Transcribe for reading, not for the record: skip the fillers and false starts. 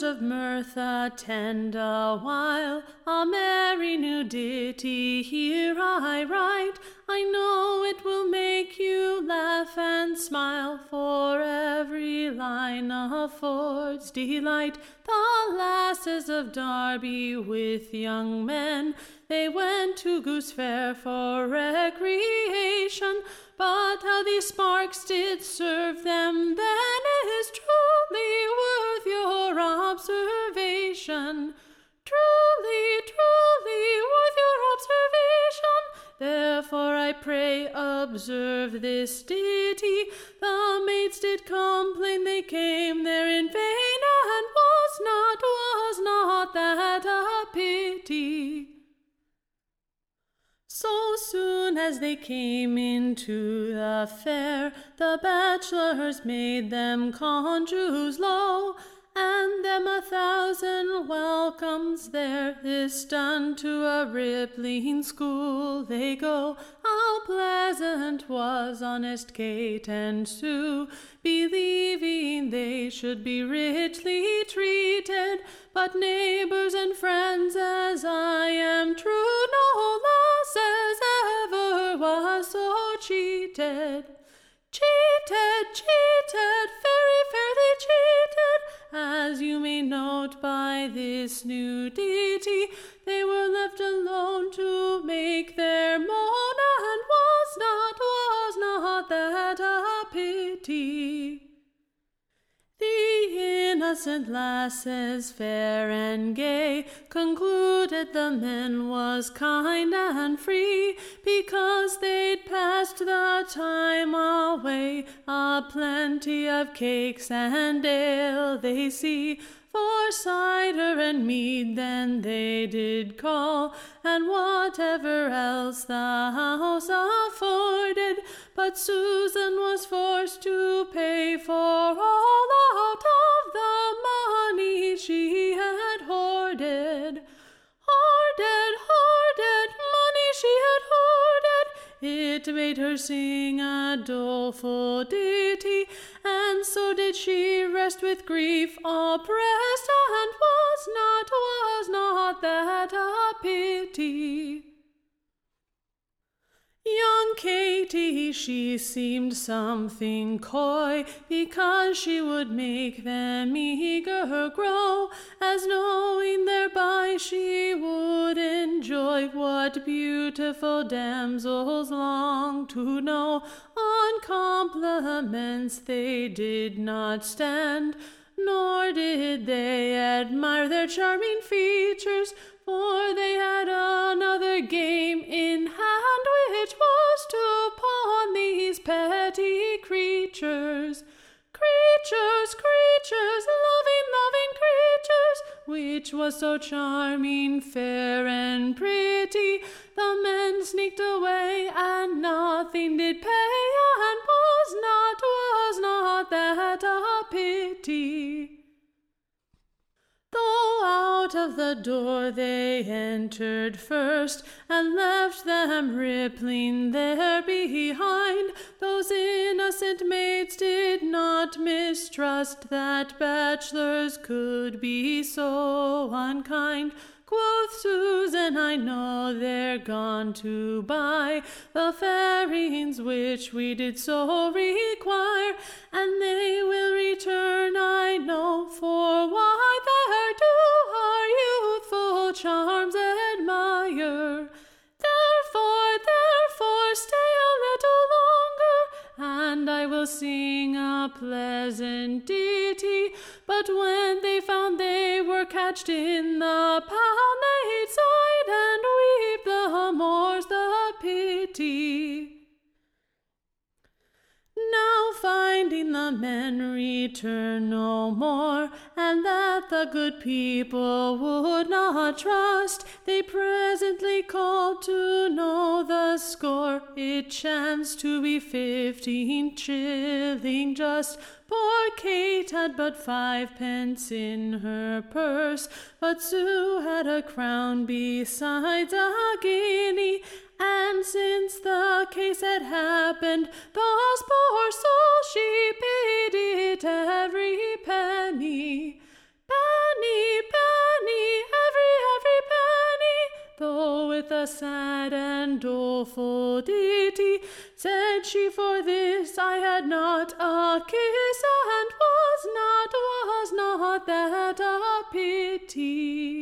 murmurs of mirth attend a while, a merry new ditty here I write. I know it will make you laugh and smile, for every line affords delight. The lasses of Derby with young men, they went to Goose Fair for recreation, but how these sparks did serve them then is truly worth your observation. Truly, truly worth your observation. Therefore I pray observe this ditty. The maids did complain they came there in vain, and was not that a pity? So soon as they came into the fair, the bachelors made them conjures low, and them 1,000 welcomes there. This done, to a rippling school they go. How pleasant was honest Kate and Sue, believing they should be richly treated. But neighbors and friends, as I am true, no lasses ever was so cheated. Cheated, very fairly cheated. As you may note by this new ditty, they were left alone to make their moan, and was not that a pity? The innocent lasses, fair and gay, concluded the men was kind and free, because they'd passed the time away. A plenty of cakes and ale they see, for cider and mead then they did call, and whatever else the house afforded. But Susan was forced to pay for all out of the money she had hoarded. Hoarded, money she had hoarded. It made her sing a doleful ditty, and so did she rest with grief oppressed, and was not that a pity? Young Katy, she seemed something coy, because she would make them eager grow, as knowing thereby she would enjoy what beautiful damsels long to know. On compliments they did not stand, nor did they admire their charming features, for they had another game in hand, which was to pawn these petty creatures. Creatures, loving creatures, which was so charming, fair, and pretty. The men sneaked away, and nothing did pay, and was not that a pity? Though out of the door they entered first, and left them rippling there behind, those innocent maids did not mistrust that bachelors could be so unkind. Quoth Susan, I know they're gone to buy the fairings which we did so require, and they will return, I know, for why there do our youthful charms admire. Therefore, stay a little longer, and I will sing a pleasant ditty. But when they found they were catched in the pound, they'd sighed and weep the more's the pity. Now finding the men return no more, and that the good people would not trust, they presently called to know the score. It chanced to be 15 shilling just. Poor Kate had but 5 pence in her purse, but Sue had a crown besides a guinea. And since the case had happened thus, poor soul, she paid it every penny. a sad and doleful ditty. Said she, for this I had not a kiss, and was not that a pity?